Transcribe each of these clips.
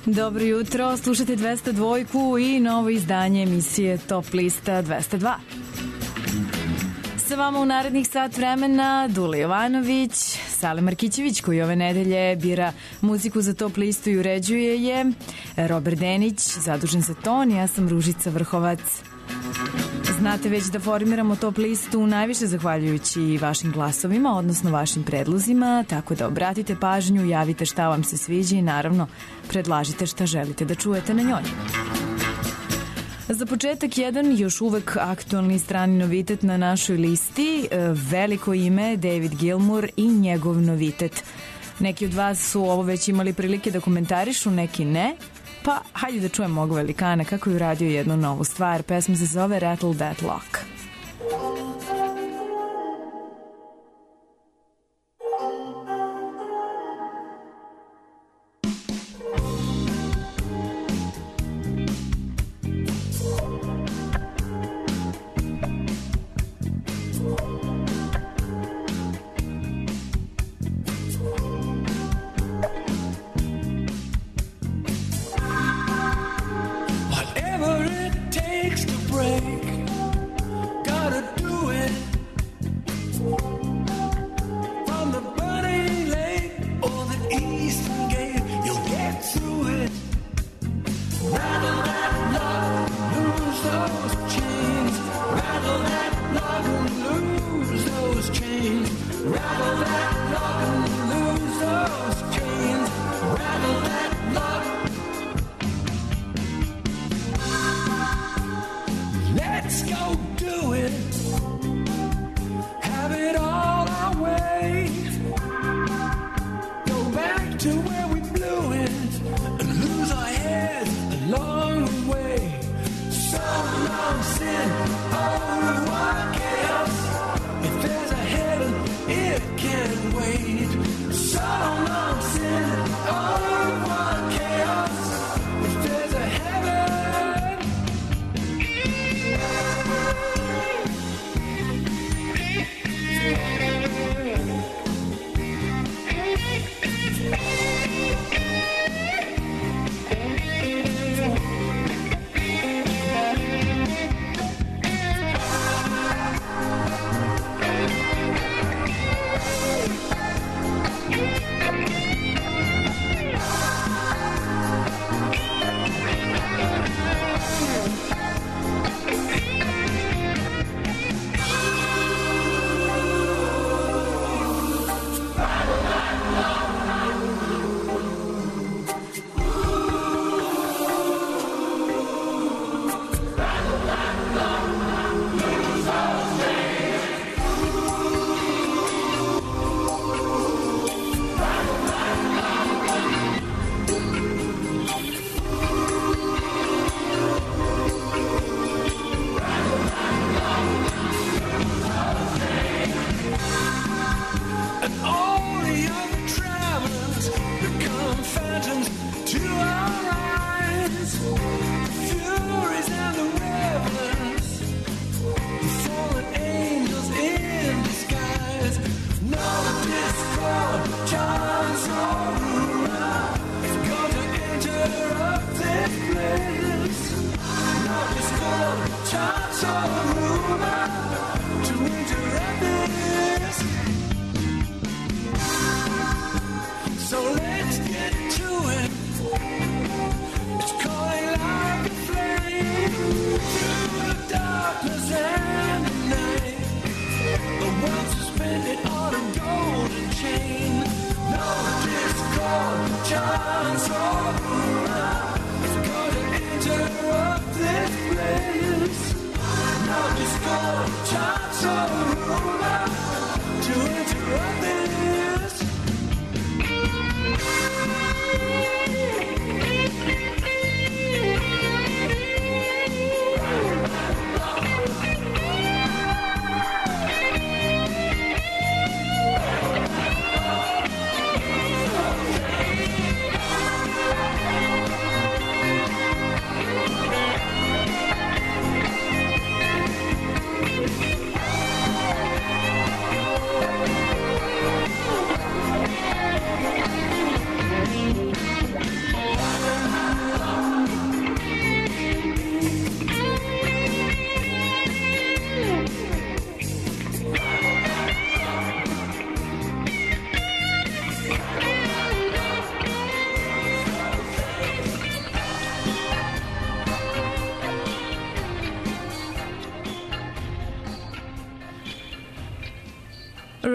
Dobro jutro, slušate 202 i novo izdanje emisije Top lista 202. Sa vama u narednih sat vremena Dula Jovanović, Sale Markićević koji ove nedelje bira muziku za Top listu i uređuje je, Robert Denić, zadužen za ton, ja sam Ružica Vrhovac. Znate već da formiramo Top listu najviše zahvaljujući vašim glasovima, odnosno vašim predlozima, tako da obratite pažnju, javite šta vam se sviđa i naravno predlažite šta želite da čujete na njoj. Za početak jedan još uvek aktualni strani novitet na našoj listi, veliko ime David Gilmour i njegov novitet. Neki od vas su ovo već imali prilike da komentarišu, neki ne. Pa, hajde da čujemo ovog velikana kako je uradio jednu novu stvar. Pesma se zove Rattle That Lock.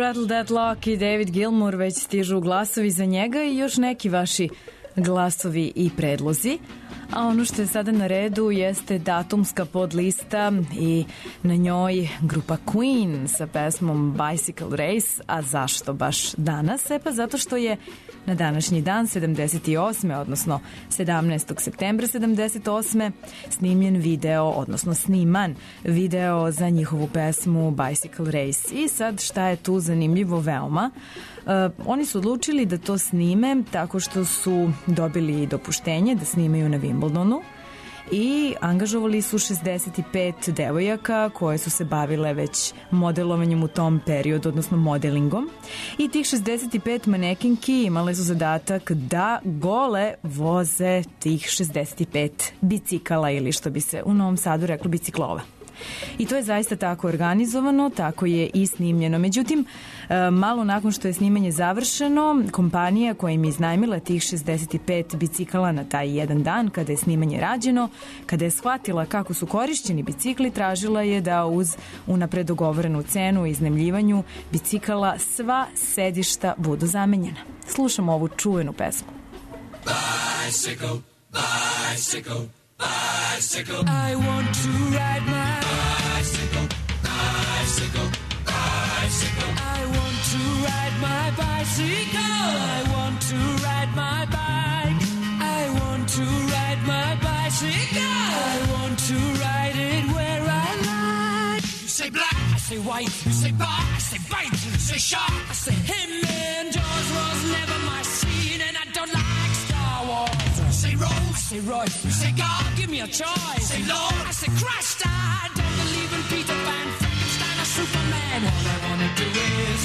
Rattle That Lock i David Gilmour, već stižu glasovi za njega i još neki vaši glasovi i predlozi. A ono što je sada na redu jeste datumska podlista i na njoj grupa Queen sa pesmom Bicycle Race. A zašto baš danas? Pa zato što je na današnji dan 78. odnosno 17. septembra 78. snimljen video, odnosno sniman video za njihovu pesmu Bicycle Race. I sad šta je tu zanimljivo veoma? Oni su odlučili da to snime tako što su dobili dopuštenje da snimaju na Wimbledonu i angažovali su 65 devojaka koje su se bavile već modelovanjem u tom periodu, odnosno modelingom. I tih 65 manekinki imale su zadatak da gole voze tih 65 bicikala ili što bi se u Novom Sadu reklo biciklova. I to je zaista tako organizovano, tako je i snimljeno. Međutim, malo nakon što je snimanje završeno, kompanija koja im je iznajmila tih 65 bicikala na taj jedan dan, kada je snimanje rađeno, kada je shvatila kako su korišćeni bicikli, tražila je da uz unapred dogovorenu cenu o iznajmljivanju bicikala sva sedišta budu zamenjena. Slušamo ovu čuvenu pesmu. Bicycle, bicycle, bicycle. I want to ride my bicycle, bicycle, bicycle. I want to ride my bicycle. I want to ride my bike. I want to ride my bicycle. I want to ride it where I like. You say black, I say white. You say bar, I say bite. You say shark, I say him. And Jaws was never my scene, and I don't like Star Wars. You say Rose, I say Royce. You say God, give me a choice. Say Lord, I say Christ. I don't believe in Peter Pan, Frankenstein, or Superman. All I wanna do is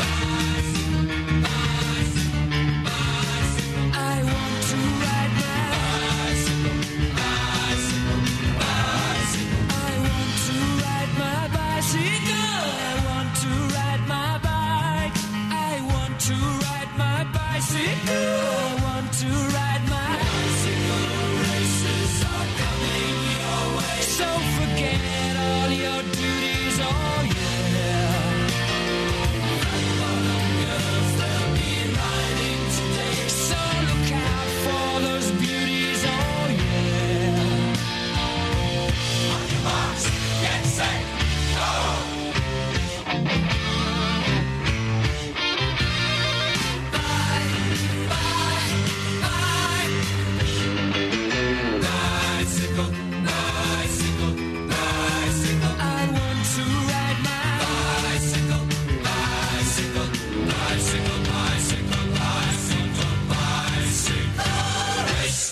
I want to ride my bicycle, bicycle, bicycle. I want to ride my bicycle. I want to ride my bike. I want to ride my bicycle. I want to ride my bicycle. Races are coming your way. So forget all your duties, oh yeah. Girls, they'll be riding today. So look out for those beauties, oh yeah. On your marks, get set, go! Bicycle, bicycle, bicycle. I want to ride my bicycle, bicycle, bicycle, bicycle, bicycle, bicycle race.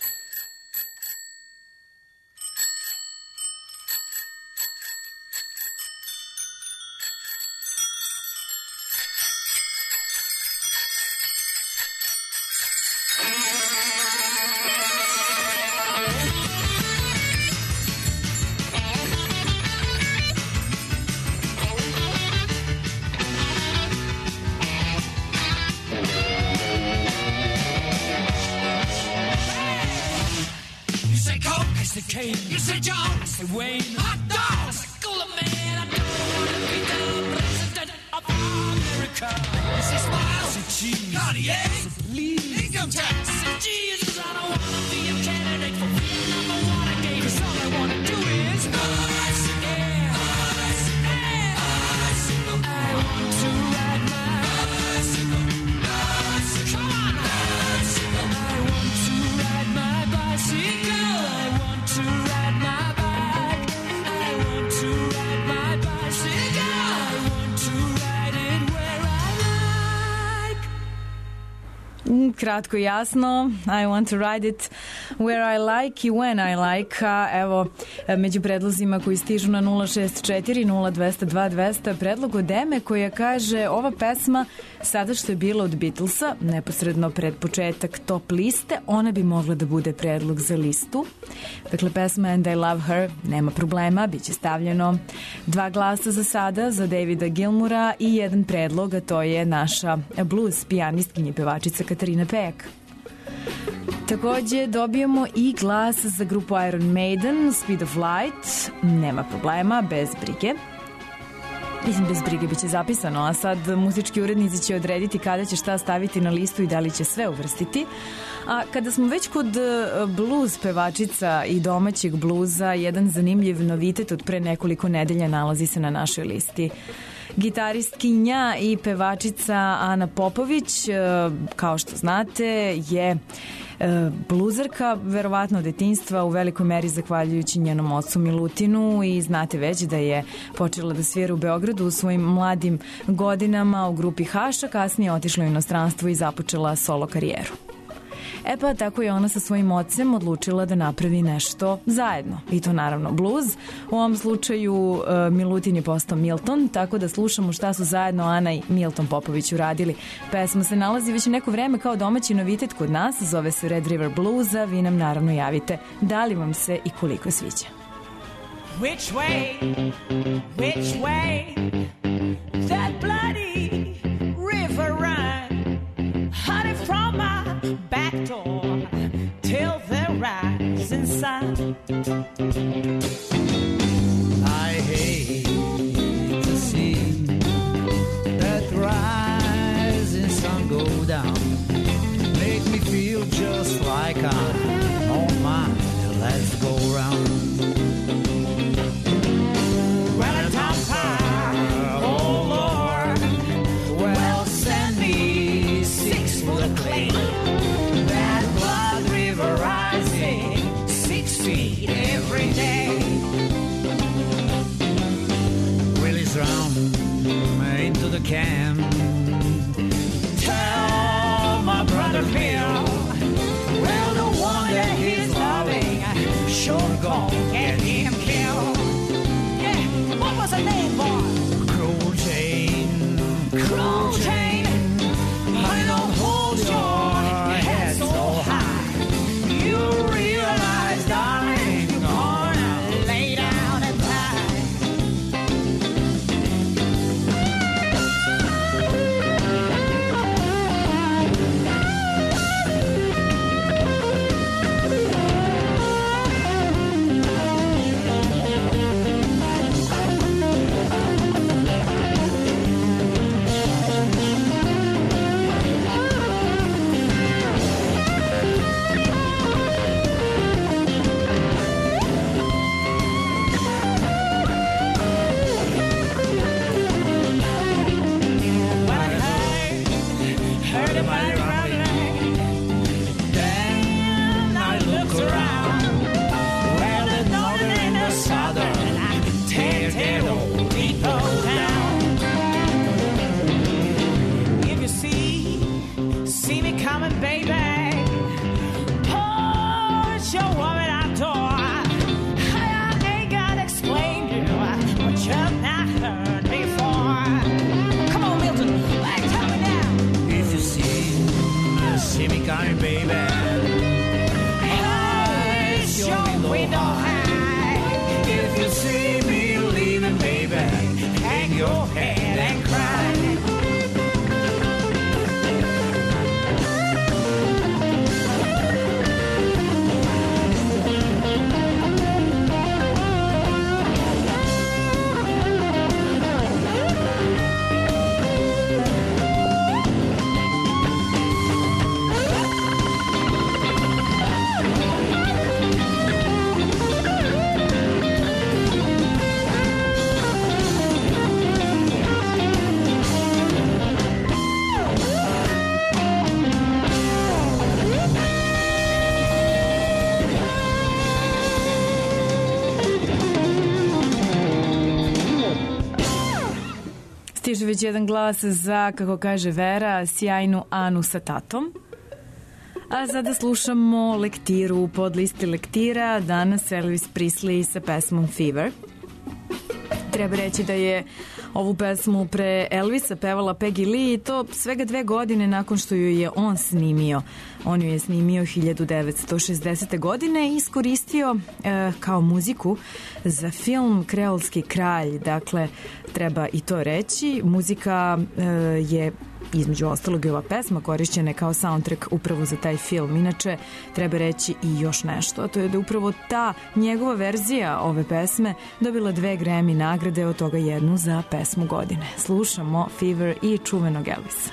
You say Coke, I say Kane. You say John, I say Wayne. Hot dog, I say Cooler Man. I don't wanna be the president of America. You say Smile, I say Cheese. Cartier, I say Please. Income tax, I say Jesus. I don't wanna be a candidate for Vietnam or Watergate. 'Cause all I wanna do is bicycle, yeah, bicycle, bicycle. I want to ride my bicycle, bicycle. Come on, bicycle. I want to ride my bicycle. I want to ride my bike. I want to ride my bicycle. I want to ride it where I like. Kratko i jasno, I want to ride it where I like i when I like. A evo, među predlozima koji stižu na 064 0202 200 predlog od Eme koja kaže ova pesma sada što je bila od Beatlesa neposredno pred početak top liste, ona bi mogla da bude predlog za listu. Dakle, pesma And I Love Her, nema problema, bit će stavljeno 2 glasa za sada za Davida Gilmoura i jedan predlog, a to je naša blues pijanistkinja pevačica Katarina Pejak. Takođe dobijamo i glas za grupu Iron Maiden, Speed of Light, nema problema, bez brige. Mislim, bez brige biće zapisano, a sad muzički urednici će odrediti kada će šta staviti na listu i da li će sve uvrstiti. A kada smo već kod bluz pevačica i domaćeg bluza, jedan zanimljiv novitet od pre nekoliko nedelja nalazi se na našoj listi. Gitaristkinja i pevačica Ana Popović, kao što znate, je bluzerka, verovatno od detinjstva, u velikoj meri zahvaljujući njenom ocu Milutinu, i znate već da je počela da svira u Beogradu u svojim mladim godinama u grupi Haša, kasnije otišla u inostranstvo i započela solo karijeru. E pa tako je ona sa svojim ocem odlučila da napravi nešto zajedno. I to naravno bluz. U ovom slučaju Milutin je postao Milton, tako da slušamo šta su zajedno Ana i Milton Popović uradili. Pesma se nalazi već neko vreme kao domaći novitet kod nas, zove se Red River Blues, a vi nam naravno javite da li vam se i koliko sviđa. Which way that bloody river run, honey from my back door till the rising sun. I hate to see that rising sun go down. Make me feel just like I'm on my last go round. Well, I'm top high, oh Lord, well send me 6 foot of clay. That blood river rising 6 feet every day. Willie's round into the camp. Tell my brother Bill, well the one that he's loving sure gon' get him killed. Yeah, what was her name, boy? Cruel Jane. Cruel Jane. Honey, don't hold your head so high. You realize, darling, you're gonna lay down and die. Stiže već jedan glas za, kako kaže Vera, sjajnu Anu sa tatom. A sada slušamo lektiru pod listi lektira. Danas Elvis Presley sa pesmom Fever. Treba reći da je ovu pesmu pre Elvisa pevala Peggy Lee, i to svega 2 godine nakon što ju je on snimio. On ju je snimio 1960. godine i iskoristio kao muziku za film Kreolski kralj. Dakle, treba i to reći. Muzika je između ostalog i ova pesma korišćena je kao soundtrack upravo za taj film. Inače, treba reći i još nešto, a to je da upravo ta njegova verzija ove pesme dobila 2 Grammy nagrade, od toga jednu za pesmu godine. Slušamo Fever i čuvenog Elvisa.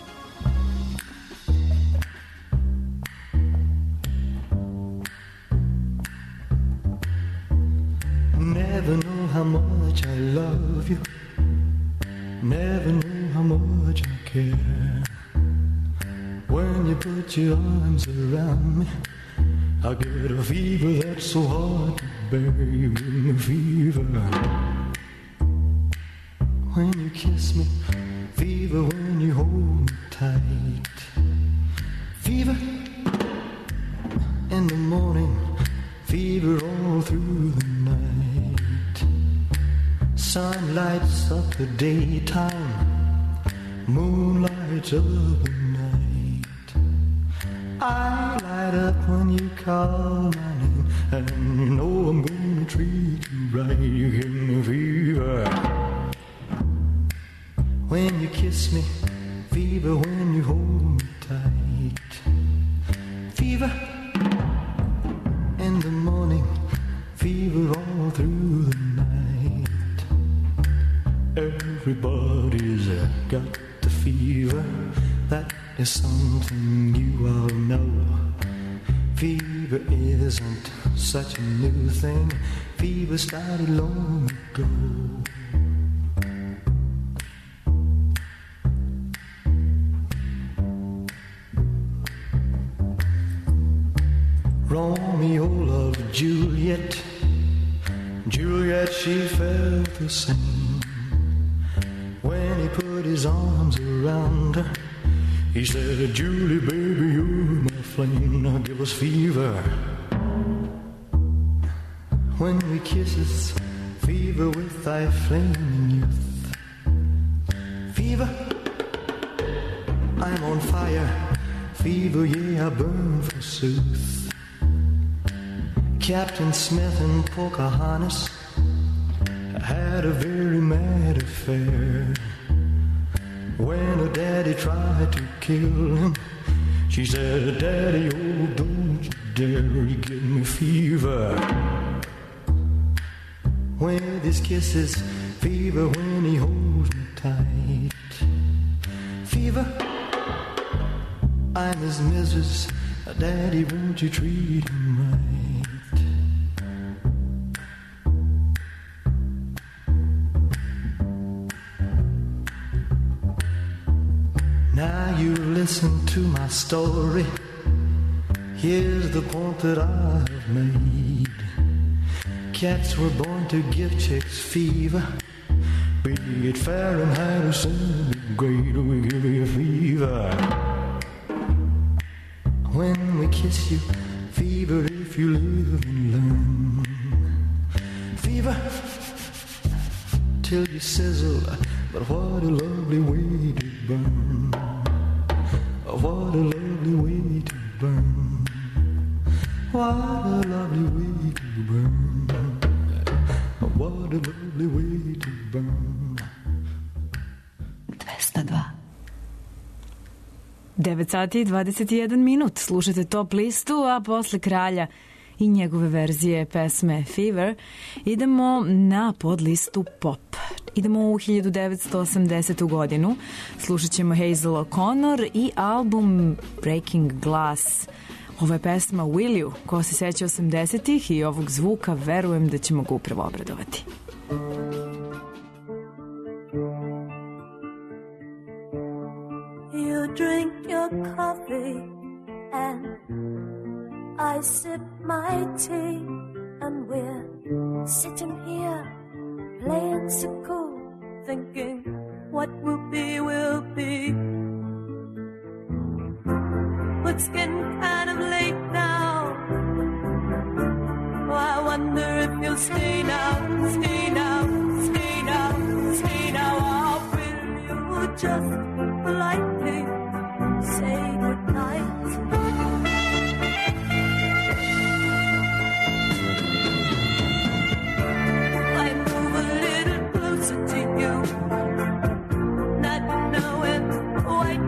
Never know how much I love you. Never know how much I care. When you put your arms around me, I get a fever that's so hard to bear. You give me fever when you kiss me, fever when you hold me tight, fever in the morning, fever all through the night. Sun lights up the daytime, moon lights up the night. I light up when you call my name, and you know I'm gonna treat you right. You give me fever when you kiss me, fever when you hold me tight, fever in the morning, fever all through the night. Everybody's got the fever, that is something you all know. Fever isn't such a new thing, fever started long ago. Romeo loved Juliet, Juliet, she felt the same. When he put his arms around her, he said, Julie, baby, you're my flame, now give us fever. When we kisses, fever with thy flaming youth. Fever, I'm on fire, fever, yeah, I burn forsooth. Captain Smith and Pocahontas had a very mad affair. When her daddy tried to kill him, she said, Daddy, oh, don't you dare, you give me fever. With his kisses, fever when he holds me tight. Fever, I'm his missus, Daddy, won't you treat him right? Now you listen to my story. Here's the point that I have made. Cats were born to give chicks fever. Be it Fahrenheit or centigrade, we give you fever. When we kiss you, fever if you live and learn. Fever till you sizzle, but what a lovely way to burn. What a lovely way to burn. What a lovely way to burn. What a lovely way to burn. 202. 9 sati i 21 minut. Slušate Top listu, a posle Kralja i njegove verzije pesme Fever idemo na podlistu Pop. Idemo u 1980. godinu. Slušat ćemo Hazel O'Connor i album Breaking Glass. Ovo je pesma Will You. Ko se seća 80-ih i ovog zvuka, verujem da ćemo ga upravo obradovati. You drink your coffee and I sip my tea, and we're sitting here playing so cool, thinking what will be, will be. But it's getting kind of late now. Oh, I wonder if you'll stay now, stay now, stay now, stay now. Or will you just politely say goodnight? To you, not knowing what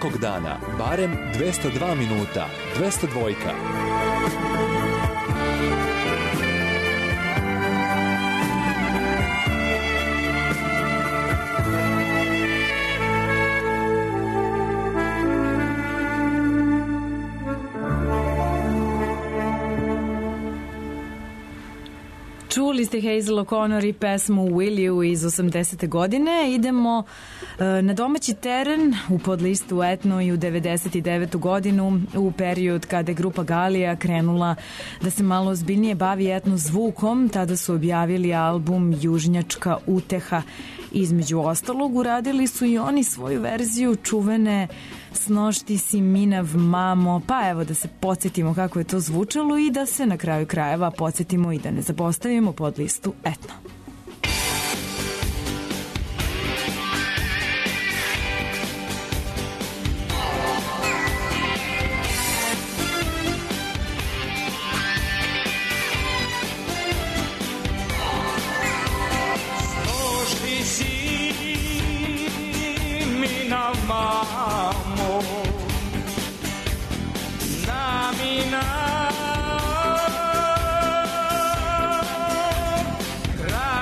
svakog dana, barem 202 minuta, 202. Čuli ste Hazel O'Connor i pesmu Will You iz 80. godine. Idemo na domaći teren u podlistu Etno i u 99. godinu, u period kada je grupa Galija krenula da se malo ozbiljnije bavi etno zvukom. Tada su objavili album Južnjačka uteha. Između ostalog, uradili su i oni svoju verziju čuvene Snošti si minav mamo, pa evo da se podsjetimo kako je to zvučalo i da se na kraju krajeva podsjetimo i da ne zapostavimo podlistu Etno. Kraj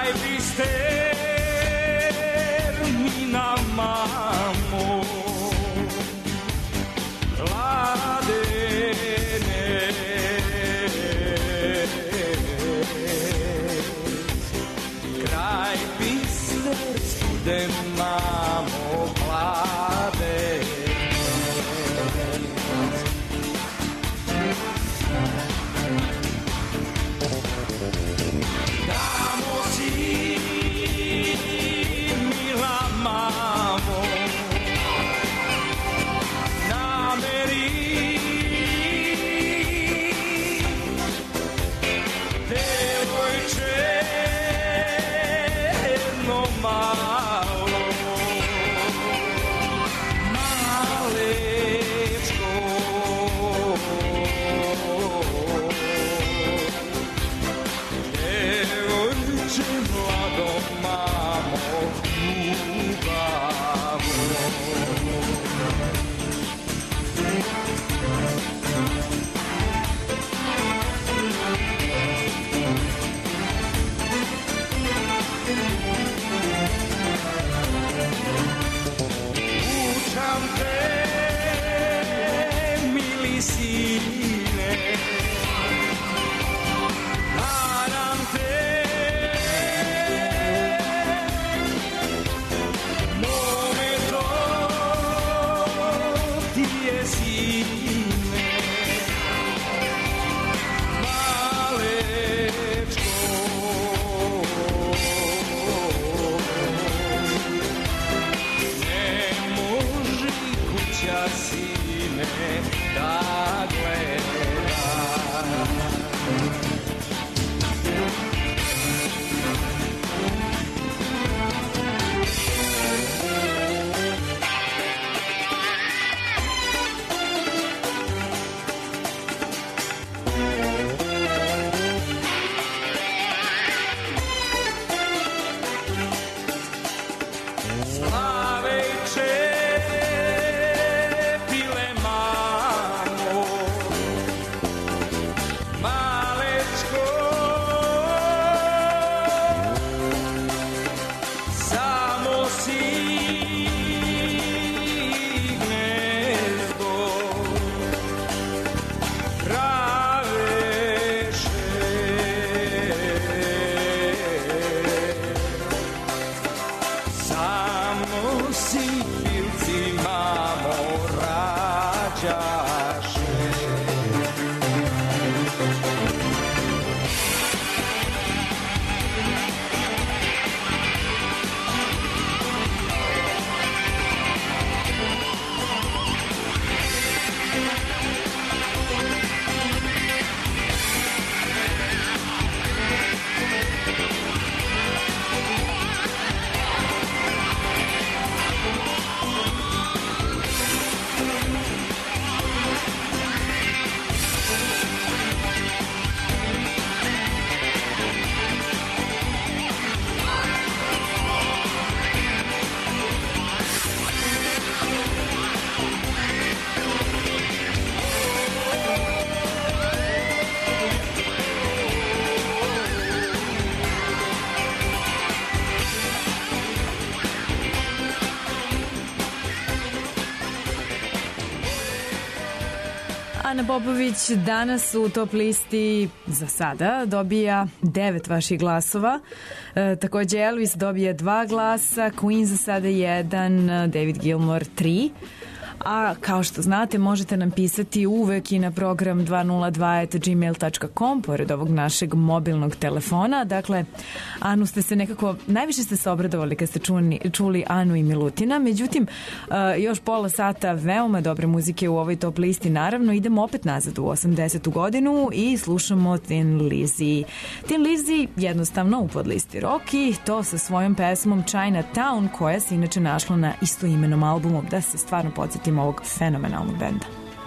Ana Popović danas u top listi za sada dobija 9 vaših glasova. Takođe Elvis dobija 2 glasa, Queen za sada 1, David Gilmour 3. A kao što znate, možete nam pisati uvek i na program 202@gmail.com pored ovog našeg mobilnog telefona. Dakle, Anu ste se nekako, najviše ste se obradovali kad ste čuli Anu i Milutina. Međutim, još pola sata veoma dobre muzike u ovoj top listi. Naravno, idemo opet nazad u 80. godinu i slušamo Thin Lizzy. Thin Lizzy jednostavno u podlisti rock i to sa svojom pesmom Chinatown, koja se inače našla na istoimenom albumu, da se stvarno podsjetimo ovog fenomenalnog benda.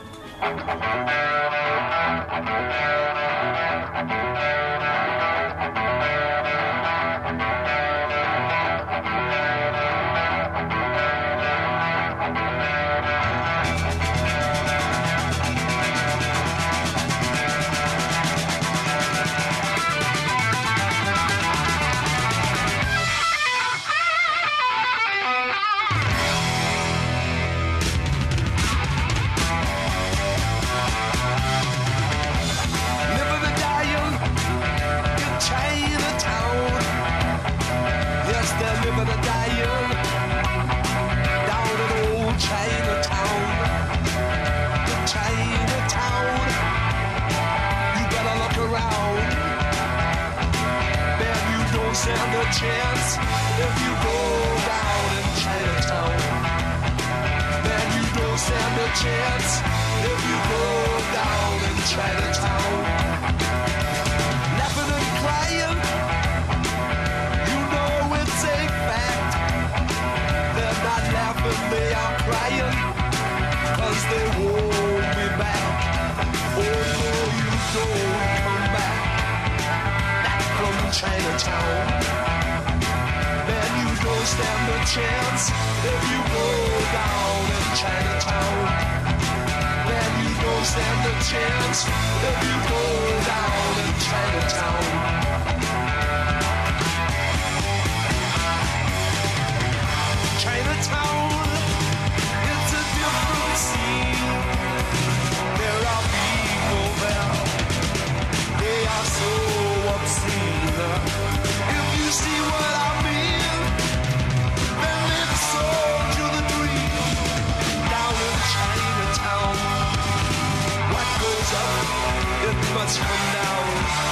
Stand a chance if you go down in Chinatown. Man, you don't stand a chance if you go down in Chinatown. Laughing and crying, you know it's a fact. They're not laughing, they are crying, 'cause they won't be back. Oh no, you don't come back from Chinatown. Man, you don't stand a chance if you go down in Chinatown. Man, you don't stand a chance if you go down in Chinatown. Chinatown, it's a different scene. There are people there, they are so obscene. If you see what I mean, then live sold to the dream. Down in Chinatown, what goes up, it must come down.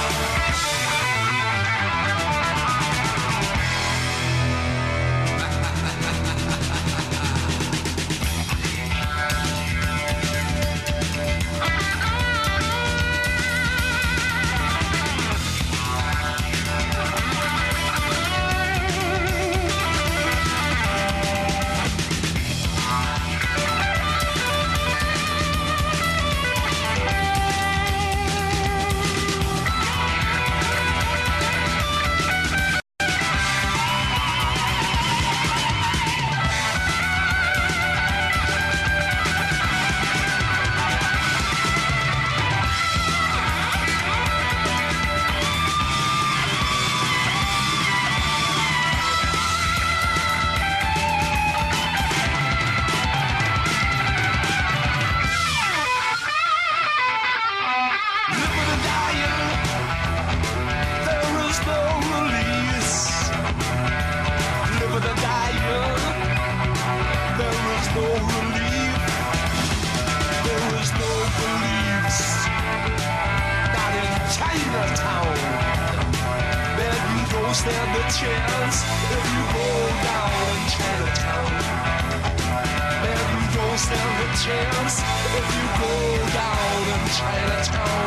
Stand a chance if you go down in Chinatown. Man, you don't stand a chance if you go down in Chinatown.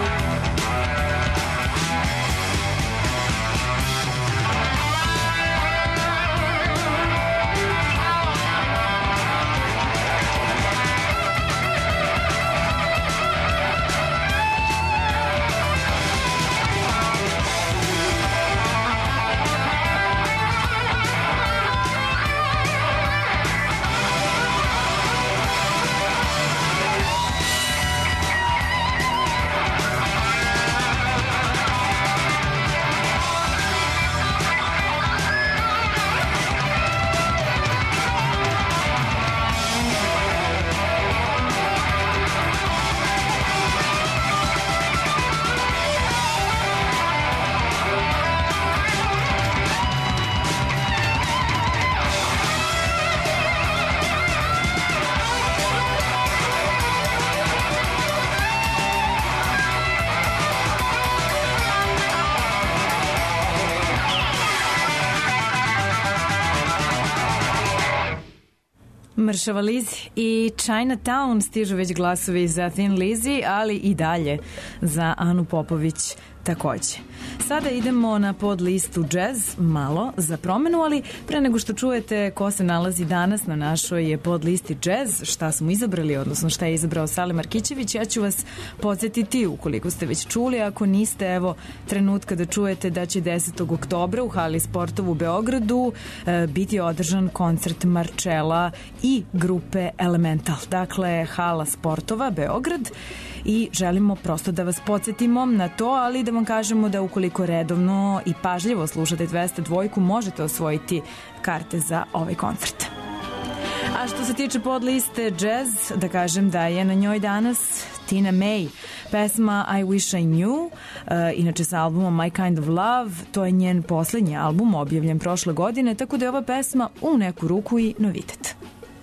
Mršava Liz i Chinatown, stižu već glasovi za Thin Lizzy, ali i dalje za Anu Popović takođe. Sada idemo na pod listu jazz, malo za promenu, ali pre nego što čujete ko se nalazi danas na našoj pod listi jazz, šta smo izabrali, odnosno šta je izabrao Sale Markićević, ja ću vas podsjetiti, ukoliko ste već čuli, ako niste, evo trenutka da čujete da će 10. oktobra u hali Sportov u Beogradu biti održan koncert Marčela i grupe Elemental. Dakle, hala Sportova, Beograd, i želimo prosto da vas podsjetimo na to, ali da vam kažemo da ukoliko redovno i pažljivo slušate 202 možete osvojiti karte za ovaj koncert. A što se tiče pod liste jazz, da kažem da je na njoj danas Tina May, pesma I Wish I Knew, inače sa albumom My Kind of Love, to je njen poslednji album objavljen prošle godine, tako da je ova pesma u neku ruku i novitet.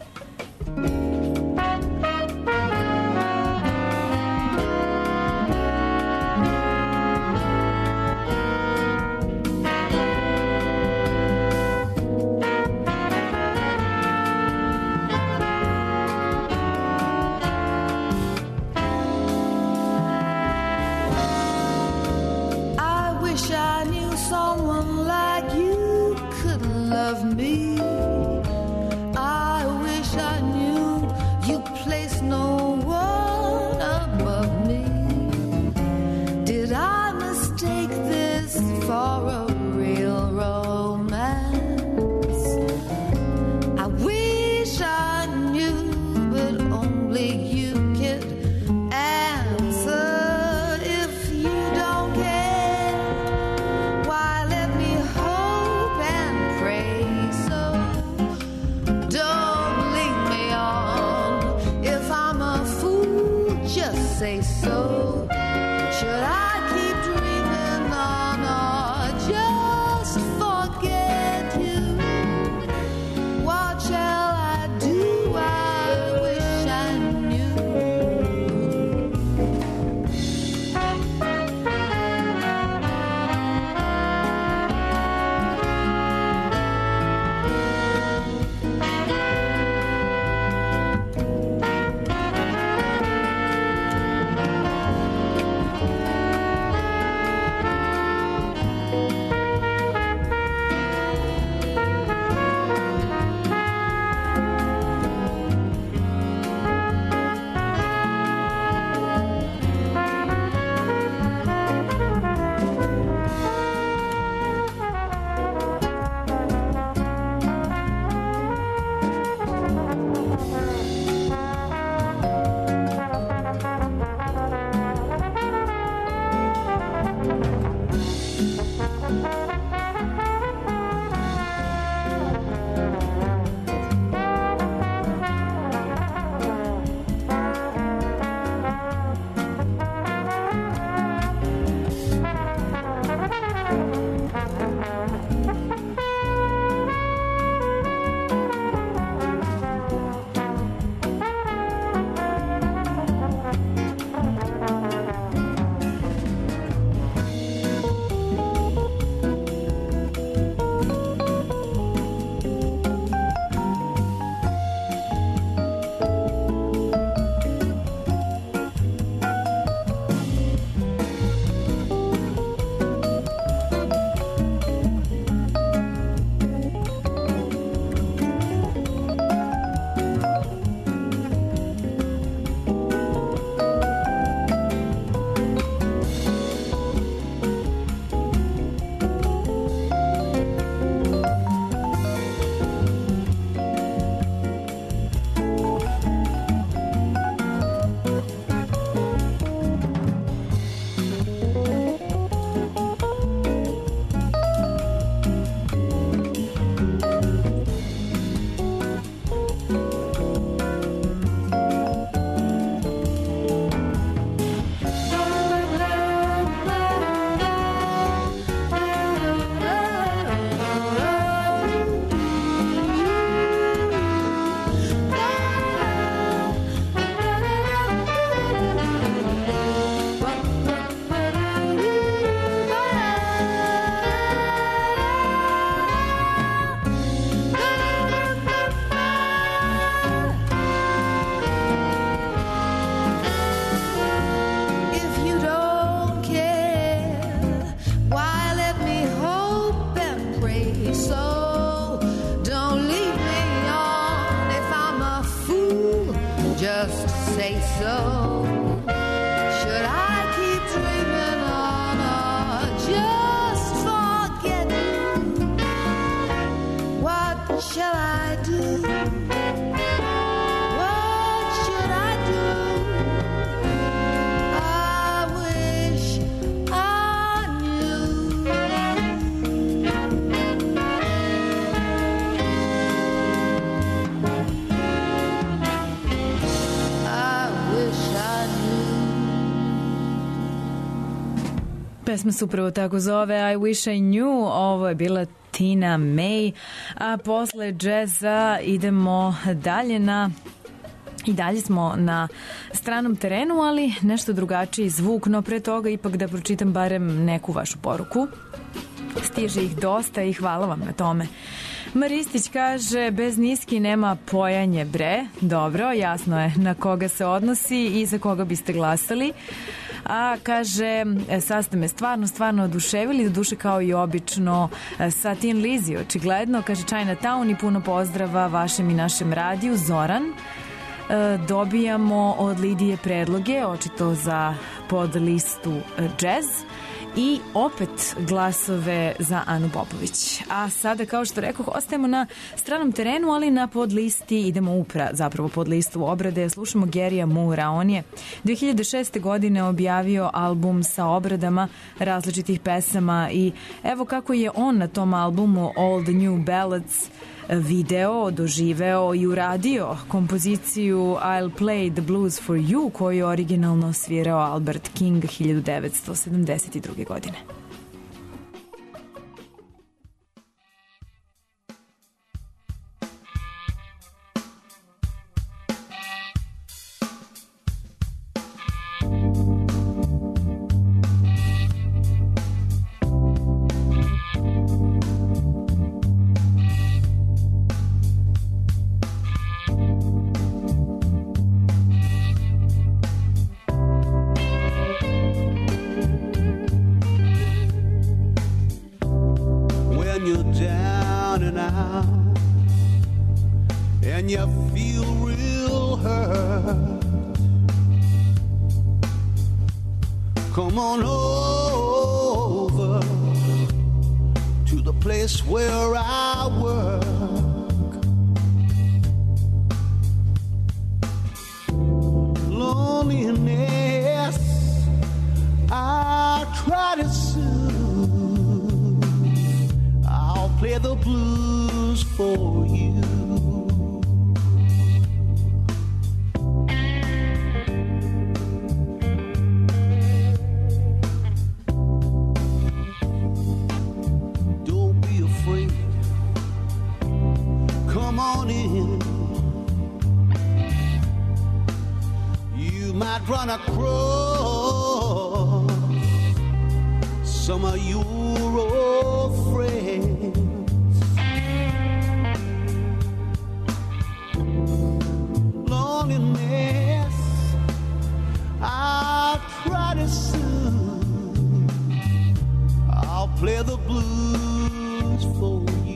Someone like you could love me. I wish I knew you place no one above me. Did I mistake this for a real romance? I wish I knew, but only you could answer. If you don't care, why let me hope and pray. So so. Should I keep dreaming on or just forget you? What shall I do? What should I do? I wish I knew. I wish I knew. Pesma se upravo tako zove I Wish I Knew. Ovo je bila Tina May, a posle džeza idemo dalje i dalje smo na stranom terenu, ali nešto drugačiji zvuk, no pre toga ipak da pročitam barem neku vašu poruku. Stiže ih dosta i hvala vam na tome. Maristić kaže, bez niski nema pojanje bre. Dobro, jasno je na koga se odnosi i za koga biste glasali. A kaže, sad ste me stvarno oduševili, do duše kao i obično sa Tin Lizzy, očigledno, kaže Chinatown i puno pozdrava vašem i našem radiju. Zoran, dobijamo od Lidije predloge, očito za pod listu jazz i opet glasove za Anu Popović. A sada, kao što rekoh, ostajemo na stranom terenu, ali na podlisti idemo zapravo pod listu obrade. Slušamo Garyja Moora. On je 2006. godine objavio album sa obradama različitih pesama i evo kako je on na tom albumu All the New Ballads video, doživeo i uradio kompoziciju I'll Play the Blues for You, koju je originalno svirao Albert King 1972. godine. Come on over to the place where I work. Loneliness, I try to soothe. I'll play the blues for you. Might run across some of your old friends. Loneliness, I'll try to soothe. I'll play the blues for you.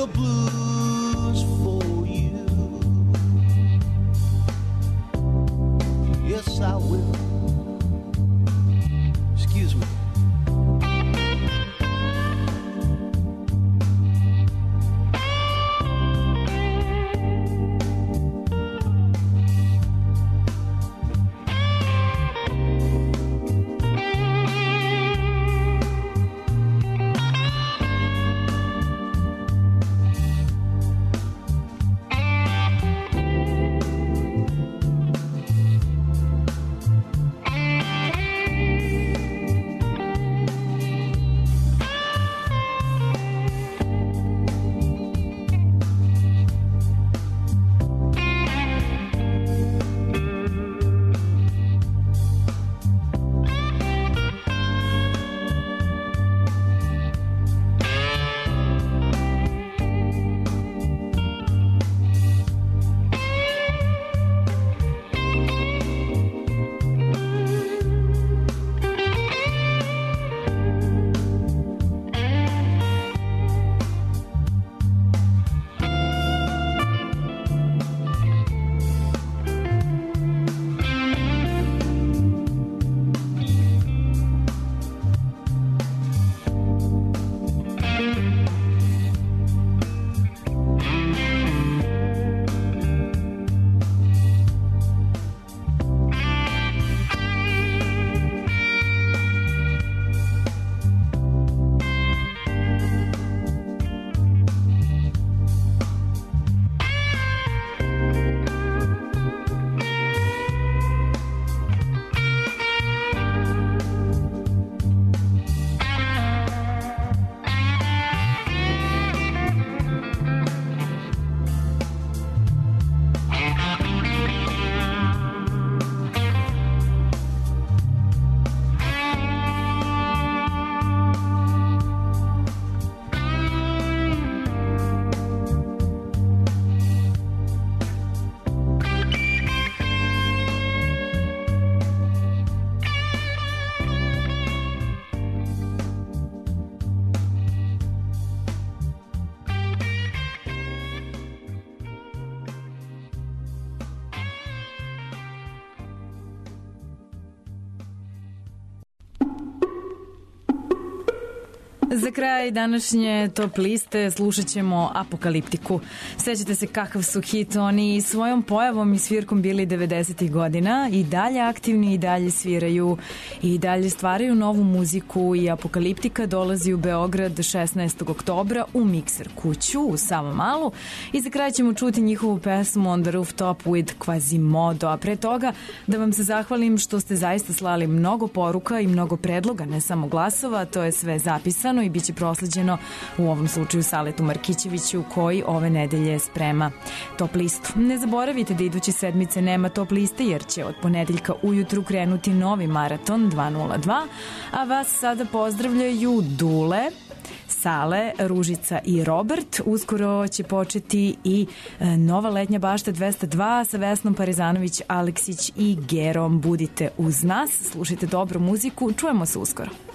the blues for you. Yes, I will. Excuse me. Za kraj današnje top liste slušat ćemo Apokaliptiku. Sećate se kakav su hit oni svojom pojavom i svirkom bili 90-ih godina, i dalje aktivni, i dalje sviraju, i dalje stvaraju novu muziku. I Apokaliptika dolazi u Beograd 16. oktobra u Mikser kuću u Savamalu, i za kraj ćemo čuti njihovu pesmu On the Rooftop with Quasimodo. A pre toga da vam se zahvalim što ste zaista slali mnogo poruka i mnogo predloga, ne samo glasova. To je sve zapisano i bit će prosleđeno u ovom slučaju Saletu Markićeviću, koji ove nedelje sprema top listu. Ne zaboravite da iduće sedmice nema top liste, jer će od ponedeljka ujutru krenuti novi maraton 202, a vas sada pozdravljaju Dule, Sale, Ružica i Robert. Uskoro će početi i nova letnja bašta 202 sa Vesnom Parizanović, Aleksić i Gerom. Budite uz nas, slušajte dobru muziku, čujemo se uskoro.